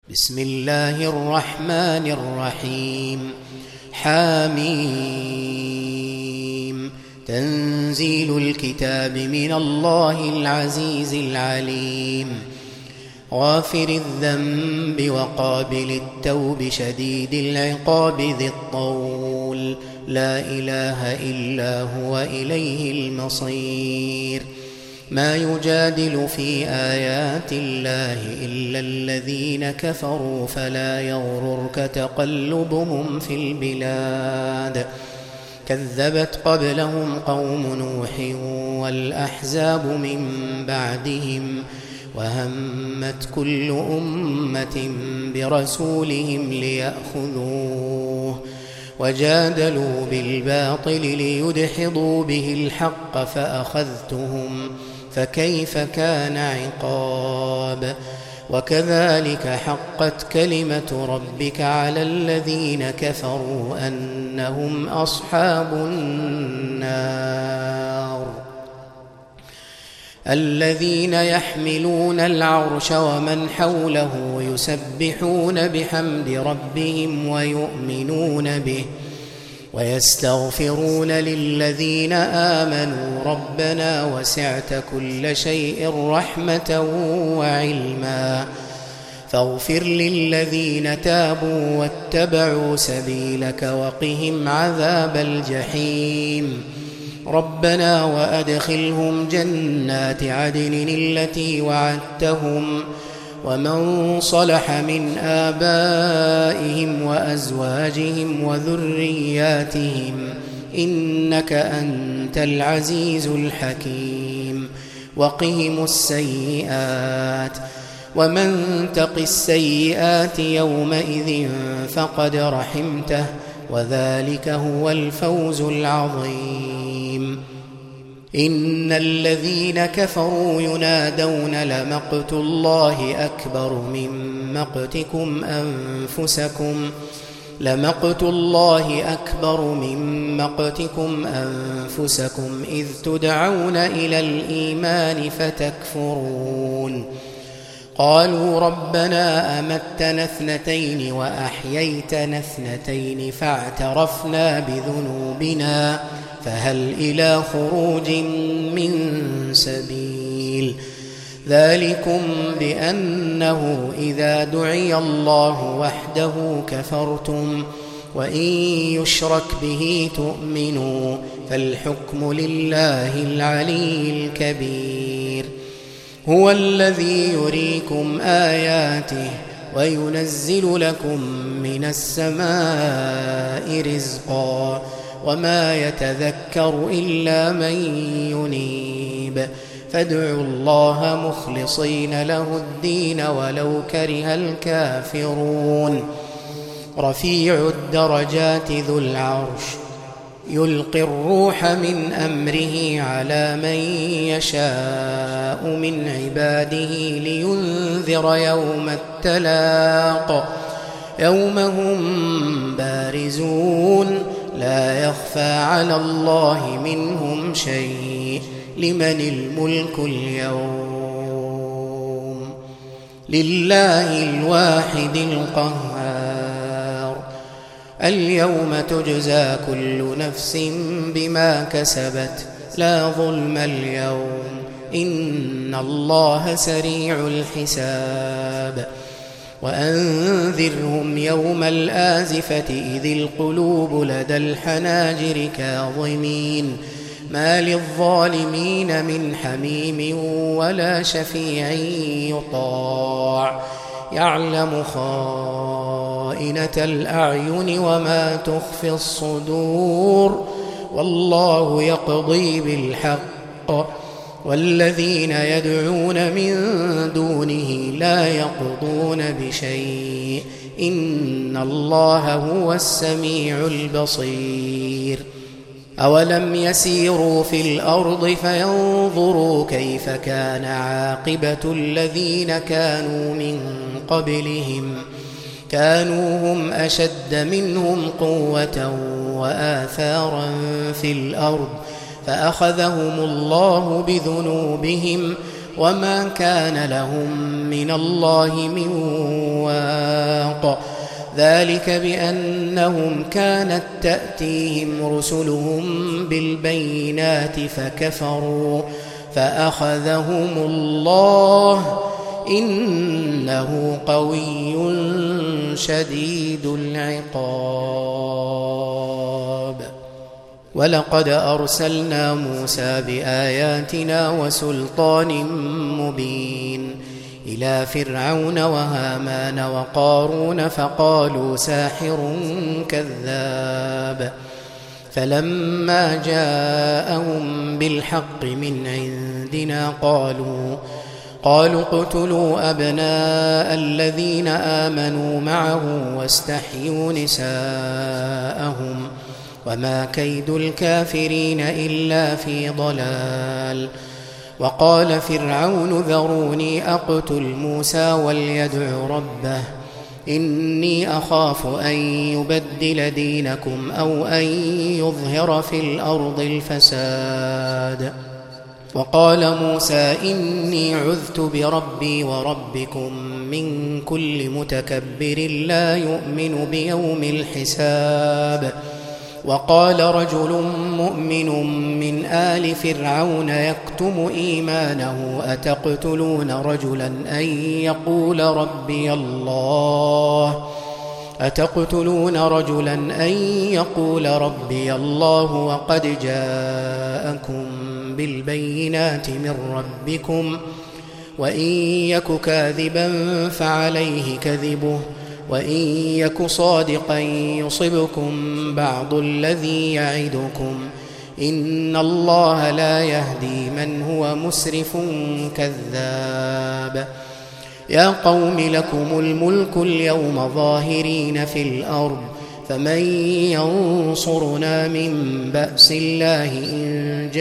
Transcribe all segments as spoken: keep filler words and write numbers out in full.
بسم الله الرحمن الرحيم. حاميم. تنزيل الكتاب من الله العزيز العليم. غافر الذنب وقابل التوب شديد العقاب ذي الطول، لا إله إلا هو إليه المصير. ما يجادل في آيات الله إلا الذين كفروا فلا يغررك تقلبهم في البلاد. كذبت قبلهم قوم نوح والأحزاب من بعدهم، وهمت كل أمة برسولهم ليأخذوه، وجادلوا بالباطل ليدحضوا به الحق فأخذتهم، فكيف كان عقاب. وكذلك حقت كلمة ربك على الذين كفروا أنهم أصحاب النار. الذين يحملون العرش ومن حوله يسبحون بحمد ربهم ويؤمنون به ويستغفرون للذين آمنوا ربنا وسعت كل شيء رحمة وعلما فاغفر للذين تابوا واتبعوا سبيلك وقهم عذاب الجحيم. ربنا وأدخلهم جنات عدن التي وعدتهم ومن صلح من آبائهم وأزواجهم وذرياتهم إنك أنت العزيز الحكيم. وقهم السيئات ومن تق السيئات يومئذ فقد رحمته وذلك هو الفوز العظيم. إن الذين كفروا ينادون لمقت الله أكبر من مقتكم أنفسكم لمقت الله أكبر من مقتكم أنفسكم إذ تدعون إلى الإيمان فتكفرون. قالوا ربنا أمتنا اثنتين وأحييتنا اثنتين فاعترفنا بذنوبنا فهل إلى خروج من سبيل. ذلكم بأنه إذا دعي الله وحده كفرتم وإن يشرك به تؤمنوا فالحكم لله العلي الكبير. هو الذي يريكم آياته وينزل لكم من السماء رزقا وما يتذكر إلا من ينيب فادعوا الله مخلصين له الدين ولو كره الكافرون. رفيع الدرجات ذو العرش يلقي الروح من أمره على من يشاء من عباده لينذر يوم التلاق يوم هم بارزون لا يخفى على الله منهم شيء. لمن الملك اليوم؟ لله الواحد القهار. اليوم تجزى كل نفس بما كسبت لا ظلم اليوم إن الله سريع الحساب. وأنذرهم يوم الآزفة إذ القلوب لدى الحناجر كاظمين ما للظالمين من حميم ولا شفيع يطاع يعلم خائنة الأعين وما تخفي الصدور والله يقضي بالحق والذين يدعون من دونه لا يقضون بشيء إن الله هو السميع البصير. أولم يسيروا في الأرض فينظروا كيف كان عاقبة الذين كانوا من قبلهم كانوا هم أشد منهم قوة وآثارا في الأرض فأخذهم الله بذنوبهم وما كان لهم من الله من واق بالحق ذلك بأنهم كانت تأتيهم رسلهم بالبينات فكفروا فأخذهم الله إنه قوي شديد العقاب. ولقد أرسلنا موسى بآياتنا وسلطان مبين إلى فرعون وهامان وقارون فقالوا ساحر كذاب فلما جاءهم بالحق من عندنا قالوا قالوا اقتلوا أبناء الذين آمنوا معه واستحيوا نساءهم وما كيد الكافرين إلا في ضلال. وقال فرعون ذروني أقتل موسى وليدع ربه إني أخاف أن يبدل دينكم أو أن يظهر في الأرض الفساد. وقال موسى إني عذت بربي وربكم من كل متكبر لا يؤمن بيوم الحساب. وقال رجل مؤمن من آل فرعون يكتم إيمانه أتقتلون رجلا أن يقول ربي الله أتقتلون رجلا أن يقول ربي الله وقد جاءكم بالبينات من ربكم وإن يك كاذبا فعليه كذبه وإن يك صادقا يصبكم بعض الذي يعدكم إن الله لا يهدي من هو مسرف كذاب. يا قوم لكم الملك اليوم ظاهرين في الأرض فمن ينصرنا من بأس الله إن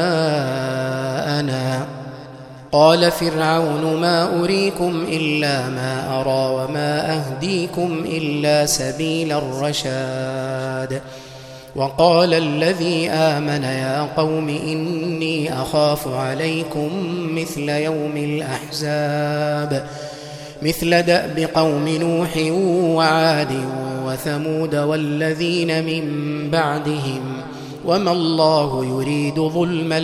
جاءنا. قال فرعون ما أريكم إلا ما أرى وما أهديكم إلا سبيل الرشاد. وقال الذي آمن يا قوم إني أخاف عليكم مثل يوم الأحزاب مثل دأب قوم نوح وعاد وثمود والذين من بعدهم وما الله يريد ظلما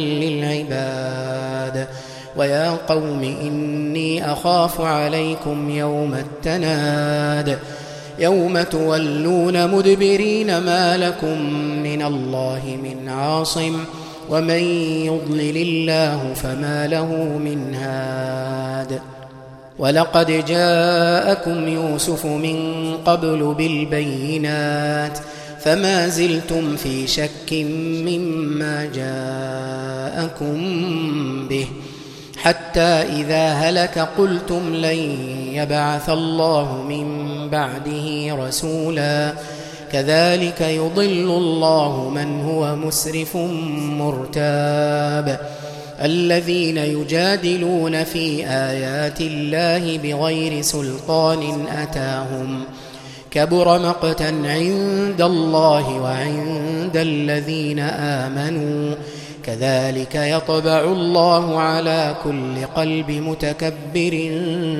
للعباد. ويا قوم إني أخاف عليكم يوم التناد يوم تولون مدبرين ما لكم من الله من عاصم ومن يضلل الله فما له من هاد. ولقد جاءكم يوسف من قبل بالبينات فما زلتم في شك مما جاءكم به حتى إذا هلك قلتم لن يبعث الله من بعده رسولا كذلك يضل الله من هو مسرف مرتاب. الذين يجادلون في آيات الله بغير سلطان أتاهم كبر مقتا عند الله وعند الذين آمنوا كذلك يطبع الله على كل قلب متكبر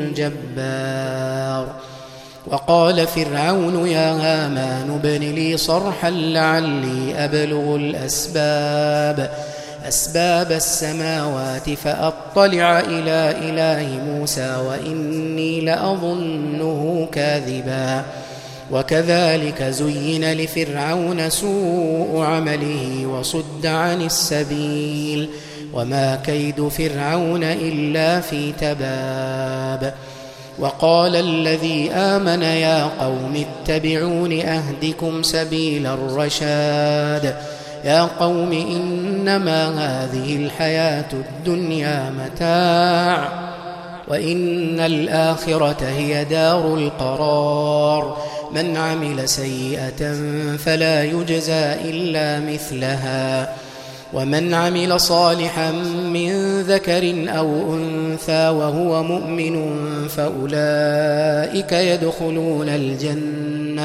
جبار. وقال فرعون يا هامان ابن لي صرحا لعلي أبلغ الأسباب أسباب السماوات فأطلع إلى إله موسى وإني لأظنه كاذبا. وكذلك زين لفرعون سوء عمله وصد عن السبيل وما كيد فرعون إلا في تباب. وقال الذي آمن يا قوم اتبعون أهدكم سبيل الرشاد. يا قوم إنما هذه الحياة الدنيا متاع وإن الآخرة هي دار القرار. من عمل سيئة فلا يجزى إلا مثلها ومن عمل صالحا من ذكر أو أنثى وهو مؤمن فأولئك يدخلون الجنة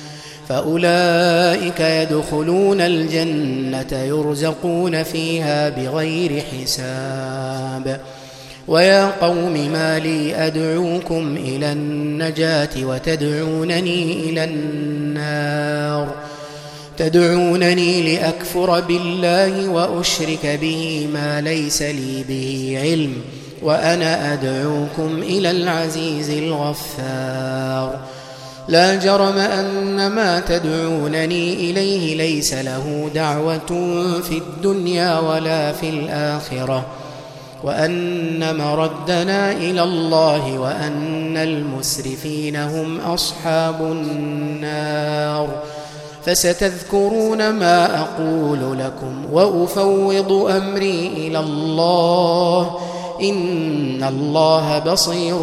فأولئك يدخلون الجنة يرزقون فيها بغير حساب. ويا قوم ما لي أدعوكم إلى النجاة وتدعونني إلى النار تدعونني لأكفر بالله وأشرك به ما ليس لي به علم وأنا أدعوكم إلى العزيز الغفار لا جرم أن ما تدعونني إليه ليس له دعوة في الدنيا ولا في الآخرة وأن مردنا إلى الله وأن المسرفين هم أصحاب النار فستذكرون ما أقول لكم وأفوض أمري إلى الله إن الله بصير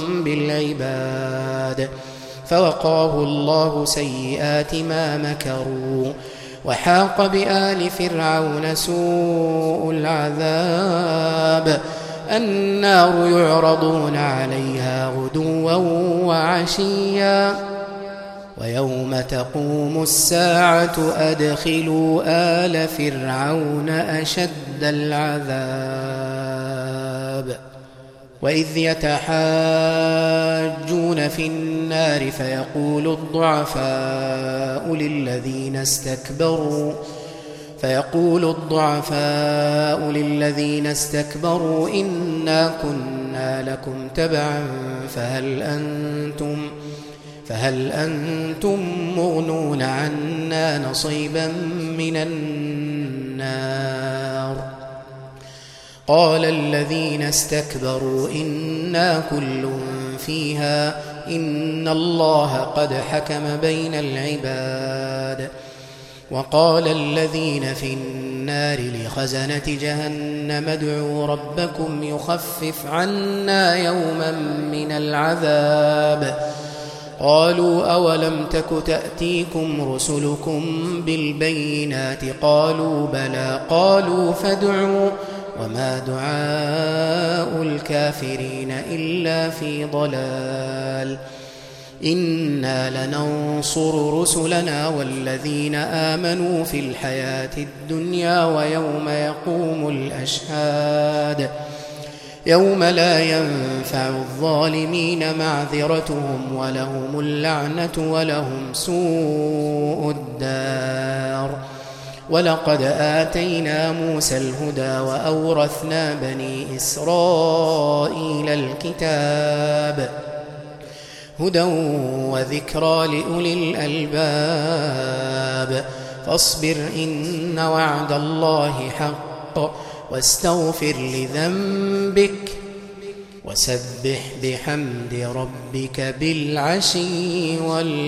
بالعباد فوقاه الله سيئات ما مكروا وحاق بآل فرعون سوء العذاب النار يعرضون عليها غدوا وعشيا ويوم تقوم الساعة أدخلوا آل فرعون أشد العذاب وإذ يتحاجون في النار فيقول الضعفاء للذين استكبروا فيقول الضعفاء للذين استكبروا إنا كنا لكم تبعا فهل أنتم فهل أنتم مغنون عنا نصيبا من النار قال الذين استكبروا إنا كل فيها إن الله قد حكم بين العباد وقال الذين في النار لخزنة جهنم ادعوا ربكم يخفف عنا يوما من العذاب قالوا أولم تك تأتيكم رسلكم بالبينات قالوا بلى قالوا فادعوا وما دعاء الكافرين إلا في ضلال إنا لننصر رسلنا والذين آمنوا في الحياة الدنيا ويوم يقوم الأشهاد يوم لا ينفع الظالمين معذرتهم ولهم اللعنة ولهم سوء الدار ولقد آتينا موسى الهدى وأورثنا بني إسرائيل الكتاب هدى وذكرى لأولي الألباب فاصبر إن وعد الله حق واستغفر لذنبك وسبح بحمد ربك بالعشي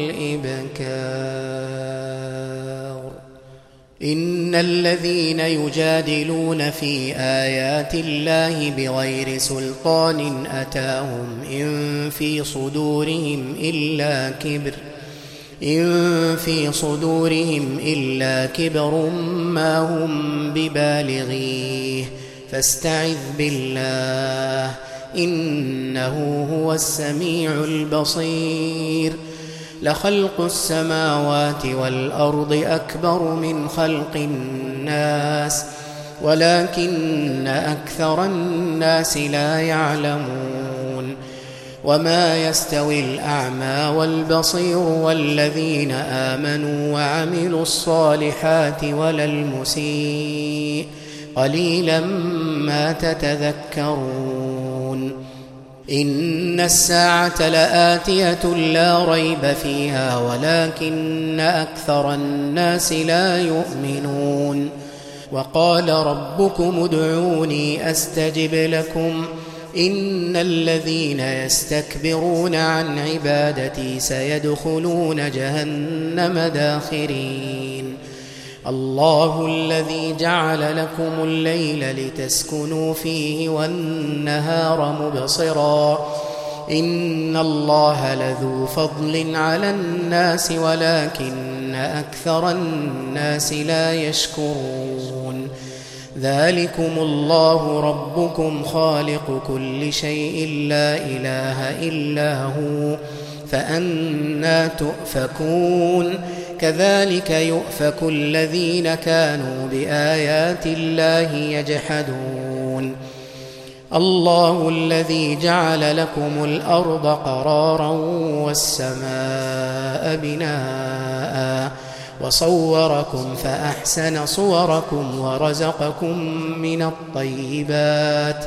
والإبكار إن الذين يجادلون في آيات الله بغير سلطان أتاهم إن في صدورهم إلا كبر إن في صدورهم إلا كبر ما هم ببالغيه فاستعذ بالله إنه هو السميع البصير لخلق السماوات والأرض أكبر من خلق الناس ولكن أكثر الناس لا يعلمون وما يستوي الأعمى والبصير والذين آمنوا وعملوا الصالحات ولا المسيء قليلا ما تتذكرون إن الساعة لآتية لا ريب فيها ولكن أكثر الناس لا يؤمنون وقال ربكم ادعوني أستجب لكم إن الذين يستكبرون عن عبادتي سيدخلون جهنم داخرين الله الذي جعل لكم الليل لتسكنوا فيه والنهار مبصرا إن الله لذو فضل على الناس ولكن أكثر الناس لا يشكرون ذلكم الله ربكم خالق كل شيء لا إله إلا هو فأنى تؤفكون كذلك يؤفك الذين كانوا بآيات الله يجحدون الله الذي جعل لكم الأرض قرارا والسماء بناء وصوركم فأحسن صوركم ورزقكم من الطيبات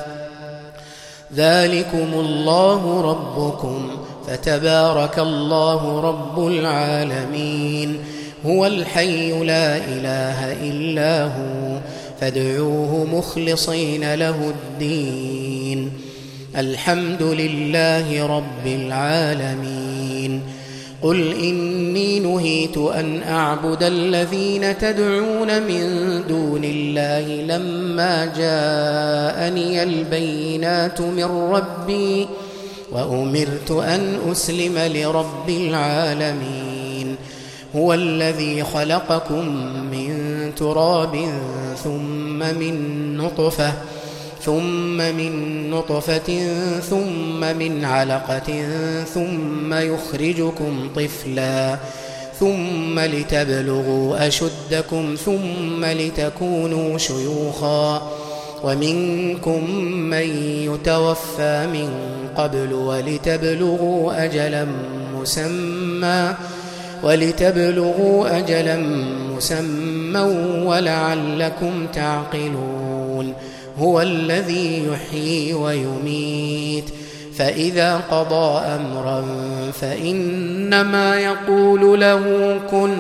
ذلكم الله ربكم فتبارك الله رب العالمين هو الحي لا إله إلا هو فادعوه مخلصين له الدين الحمد لله رب العالمين قل إني نهيت أن أعبد الذين تدعون من دون الله لما جاءني البينات من ربي وأمرت أن أسلم لرب العالمين هو الذي خلقكم من تراب ثم من نطفة ثم من نطفة ثم من علقة ثم يخرجكم طفلا ثم لتبلغوا أشدكم ثم لتكونوا شيوخا ومنكم من يتوفى من قبل ولتبلغوا أجلا مسمى ولتبلغوا أجلا مسمى ولعلكم تعقلون هو الذي يحيي ويميت فإذا قضى أمرا فإنما يقول له كن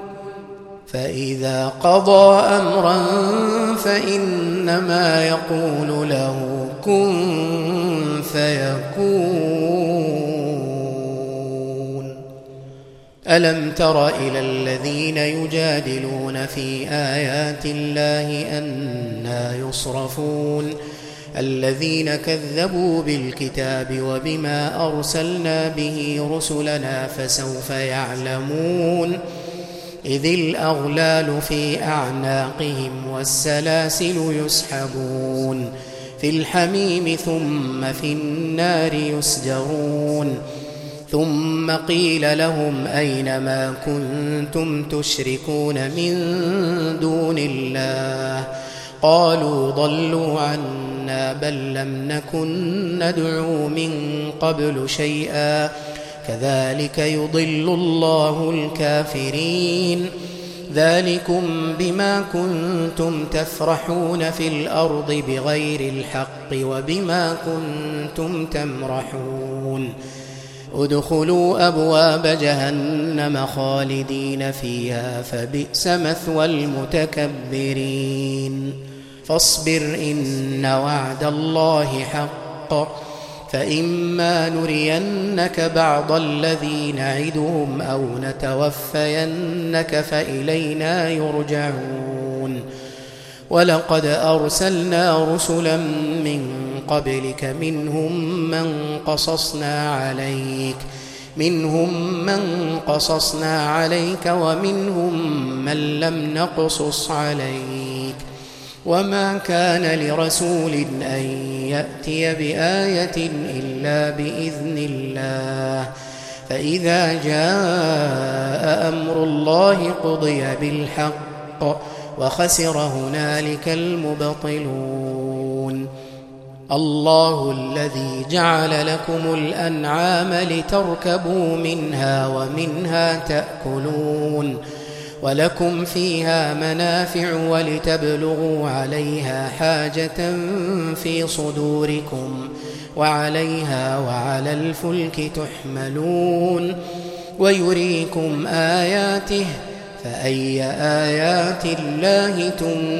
فإذا قضى أمرا فإنما يقول له كن فيكون ألم تر إلى الذين يجادلون في آيات الله أنى يصرفون الذين كذبوا بالكتاب وبما أرسلنا به رسلنا فسوف يعلمون إذ الأغلال في أعناقهم والسلاسل يسحبون في الحميم ثم في النار يسجرون ثم قيل لهم أين ما كنتم تشركون من دون الله قالوا ضلوا عنا بل لم نكن ندعو من قبل شيئا كذلك يضل الله الكافرين ذلكم بما كنتم تفرحون في الأرض بغير الحق وبما كنتم تمرحون ادخلوا أبواب جهنم خالدين فيها فبئس مثوى المتكبرين فاصبر إن وعد الله حق فإما نرينك بعض الذي نعدهم أو نتوفينك فإلينا يرجعون ولقد أرسلنا رسلا من قبلك منهم من قصصنا عليك منهم من قصصنا عليك ومنهم من لم نقصص عليك وما كان لرسول أن يأتي بآية إلا بإذن الله فإذا جاء أمر الله قضي بالحق وخسر هنالك المبطلون الله الذي جعل لكم الأنعام لتركبوا منها ومنها تأكلون ولكم فيها منافع ولتبلغوا عليها حاجة في صدوركم وعليها وعلى الفلك تحملون ويريكم آياته فأي آيات الله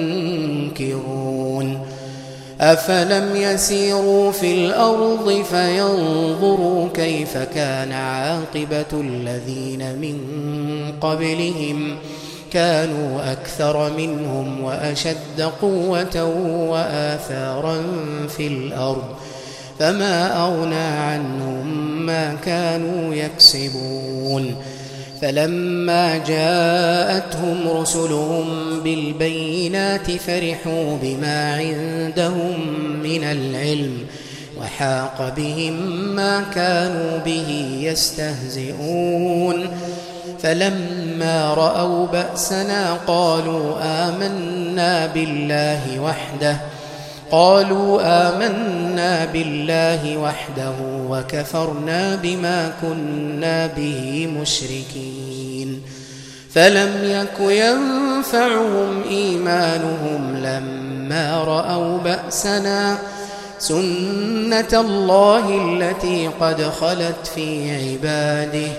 تنكرون أفلم يسيروا في الأرض فينظروا كيف كان عاقبة الذين من قبلهم كانوا أكثر منهم وأشد قوة وآثارا في الأرض فما أغنى عنهم ما كانوا يكسبون فلما جاءتهم رسلهم بالبينات فرحوا بما عندهم من العلم وحاق بهم ما كانوا به يستهزئون فلما رأوا بأسنا قالوا آمنا بالله وحده قالوا آمنا بالله وحده وكفرنا بما كنا به مشركين فلم يك ينفعهم إيمانهم لما رأوا بأسنا سنة الله التي قد خلت في عباده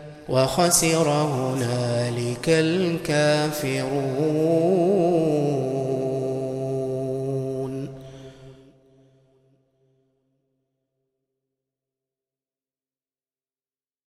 وخسر هنالك الكافرون.